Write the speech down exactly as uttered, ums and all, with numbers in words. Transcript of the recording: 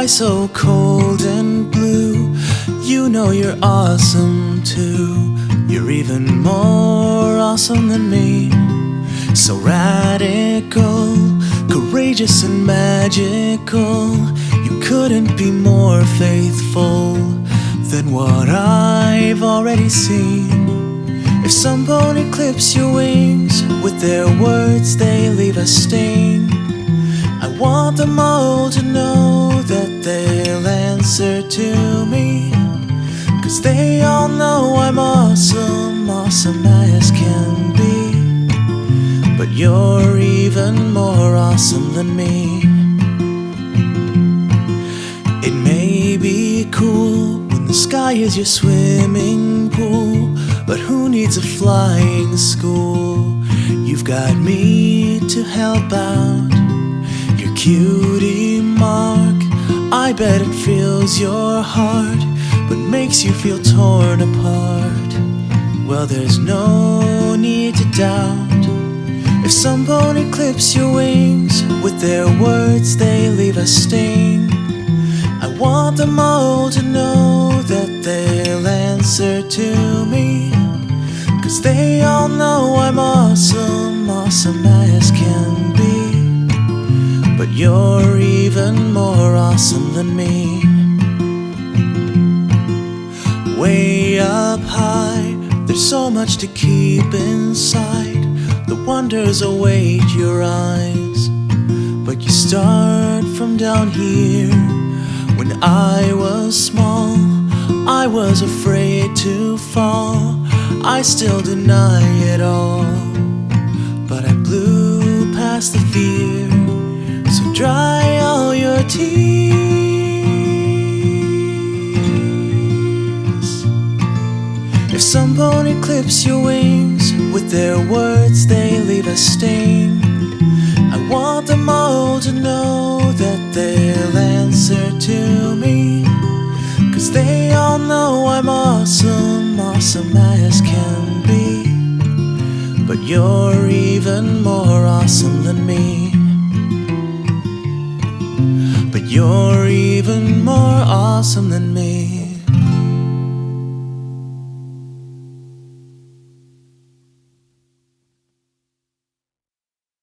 eyes so cold and blue. You know you're awesome too. You're even more awesome than me. So radical, courageous and magical. You couldn't be more faithful than what I've already seen. If someone clips your wings, with their words they leave a stain. I want them all to know that they'll answer to me, 'cause they all know I'm awesome, awesome as can be. But you're even more awesome than me. It may be cool when the sky is your swimming pool, but who needs a flying school? You've got me to help out. Your cutie mark, I bet it fills your heart, but makes you feel torn apart. Well, there's no need to doubt. If someone clips your wings, with their words they leave a stain. I want them all to know that they'll answer to me, 'cause they all know I'm awesome, awesome as can be. But you're even more awesome than me. Way up high, there's so much to keep inside. The wonders await your eyes, but you start from down here. When I was small, I was afraid to fall. I still deny it all, but I blew past the fear. So dry all your tears. If someone clips your wings, with their words they leave a stain. I want them all to know that they'll answer to me, 'cause they all know I'm awesome, awesome as can be. But you're even more awesome than me. But you're even more awesome than me.